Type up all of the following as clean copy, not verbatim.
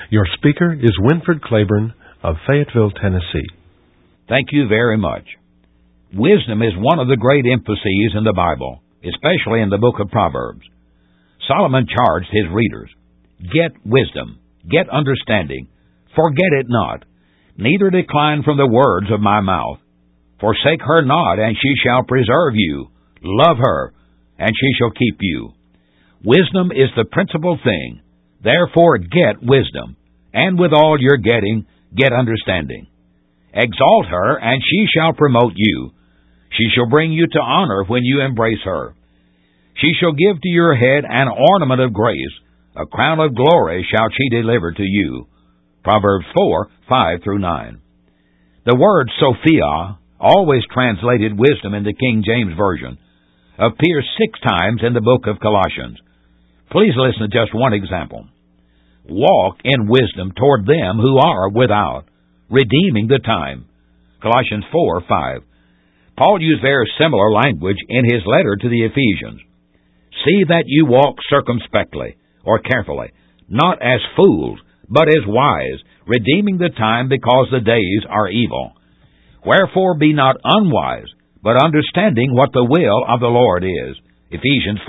Your speaker is Winford Claiborne of Fayetteville, Tennessee. Thank you very much. Wisdom is one of the great emphases in the Bible, especially in the book of Proverbs. Solomon charged his readers, "Get wisdom, get understanding, forget it not, neither decline from the words of my mouth. Forsake her not, and she shall preserve you. Love her, and she shall keep you." Wisdom is the principal thing. Therefore get wisdom, and with all your getting, get understanding. Exalt her, and she shall promote you. She shall bring you to honor when you embrace her. She shall give to your head an ornament of grace, a crown of glory shall she deliver to you. Proverbs 4:5-9. The word Sophia, always translated wisdom in the King James Version, appears 6 times in the book of Colossians. Please listen to just one example. Walk in wisdom toward them who are without, redeeming the time. Colossians 4:5. Paul used very similar language in his letter to the Ephesians. See that you walk circumspectly, or carefully, not as fools, but as wise, redeeming the time because the days are evil. Wherefore be not unwise, but understanding what the will of the Lord is. Ephesians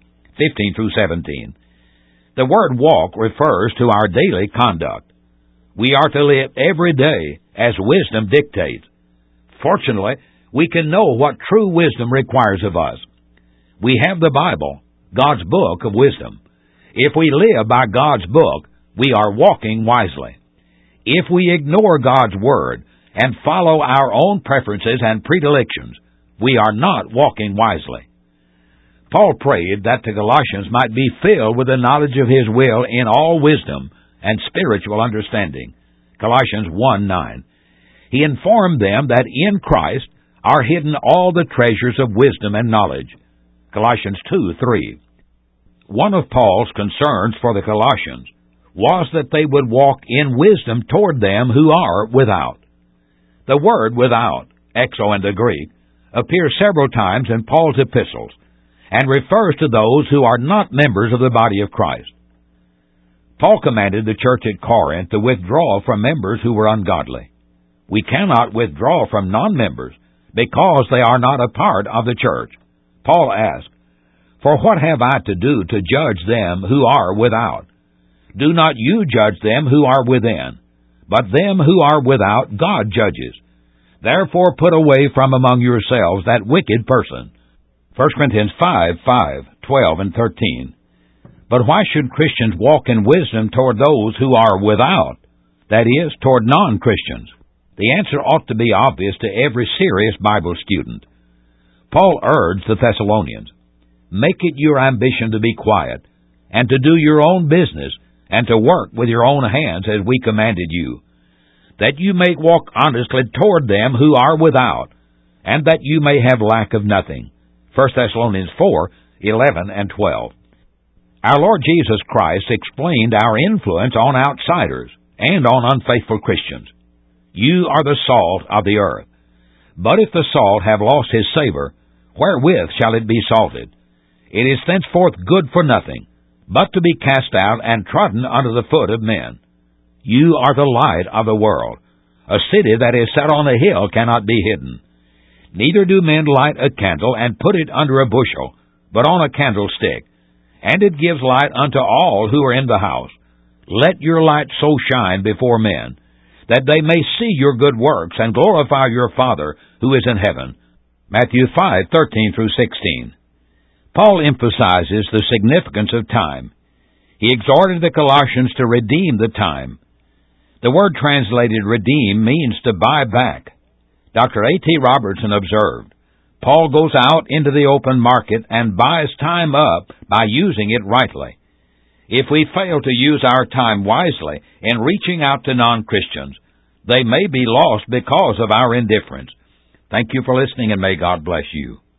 5:15-17. The word walk refers to our daily conduct. We are to live every day as wisdom dictates. Fortunately, we can know what true wisdom requires of us. We have the Bible, God's book of wisdom. If we live by God's book, we are walking wisely. If we ignore God's Word and follow our own preferences and predilections, we are not walking wisely. Paul prayed that the Colossians might be filled with the knowledge of His will in all wisdom and spiritual understanding. Colossians 1:9. He informed them that in Christ are hidden all the treasures of wisdom and knowledge. Colossians 2:3. One of Paul's concerns for the Colossians was that they would walk in wisdom toward them who are without. The word without, exo in the Greek, appears several times in Paul's epistles and refers to those who are not members of the body of Christ. Paul commanded the church at Corinth to withdraw from members who were ungodly. We cannot withdraw from non-members because they are not a part of the church. Paul asked, "For what have I to do to judge them who are without? Do not you judge them who are within, but them who are without God judges. Therefore put away from among yourselves that wicked person." 1 Corinthians 5:12-13. But why should Christians walk in wisdom toward those who are without, that is, toward non-Christians? The answer ought to be obvious to every serious Bible student. Paul urged the Thessalonians, "Make it your ambition to be quiet, and to do your own business, and to work with your own hands as we commanded you, that you may walk honestly toward them who are without, and that you may have lack of nothing." 1 Thessalonians 4:11-12. Our Lord Jesus Christ explained our influence on outsiders and on unfaithful Christians. You are the salt of the earth. But if the salt have lost his savor, wherewith shall it be salted? It is thenceforth good for nothing, but to be cast out and trodden under the foot of men. You are the light of the world. A city that is set on a hill cannot be hidden. Neither do men light a candle and put it under a bushel, but on a candlestick, and it gives light unto all who are in the house. Let your light so shine before men, that they may see your good works and glorify your Father who is in heaven. Matthew 5:13-16. Paul emphasizes the significance of time. He exhorted the Colossians to redeem the time. The word translated redeem means to buy back. Dr. A.T. Robertson observed, Paul goes out into the open market and buys time up by using it rightly. If we fail to use our time wisely in reaching out to non-Christians, they may be lost because of our indifference. Thank you for listening, and may God bless you.